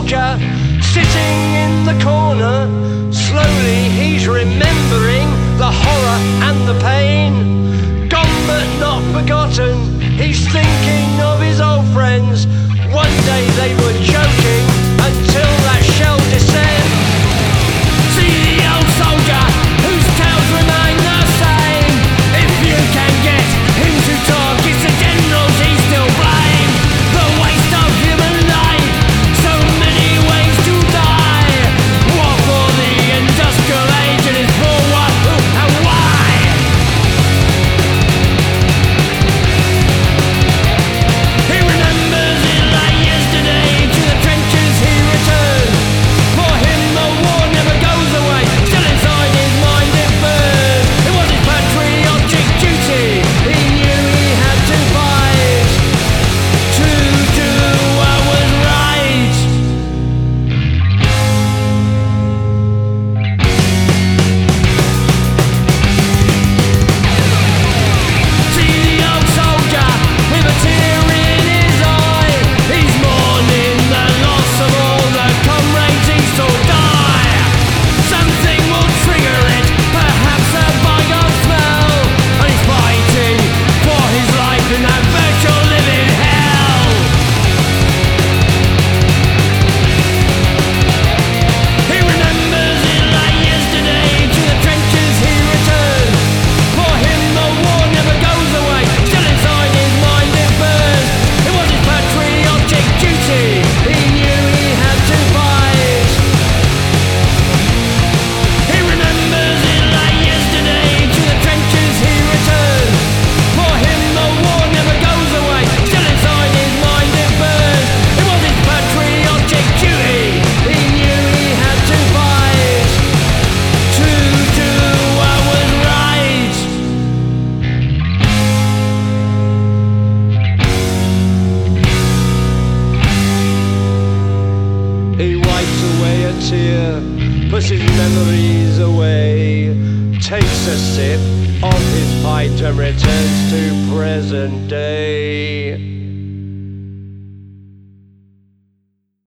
soldier sitting in the corner. Slowly he's remembering the horror and the pain. Gone but not forgotten, he's thinking of his old friends. One day they were joking until that shell descends. See the old soldier whose tales remain the same. If you can get him to talk, it's the generals he still blame. The waste of human life, so many ways to die. War for the industrial age, and it's for what, who and why. He remembers it like yesterday, to the trenches he returned. For him the war never goes away, still inside his mind it burned. It was his patriotic duty, he knew he had to fight to do what was right. See the old soldier with a tear in his eye. He's mourning the loss of all the comrades he saw die. Something will trigger it, perhaps a bygone smell, and he's fighting for his life in that virtual living hell. He remembers it like yesterday, to the trenches he returned. For him the war never goes away, still inside his mind it burns. It was his patriotic duty, he knew he had to fight. He remembers it like yesterday, to the trenches he returned. For him the war never goes away, still inside his mind it burns. It was his patriotic duty, he knew he had to fight to do what was right. He wipes away a tear, puts his memories away, takes a sip of his pint and returns to present day.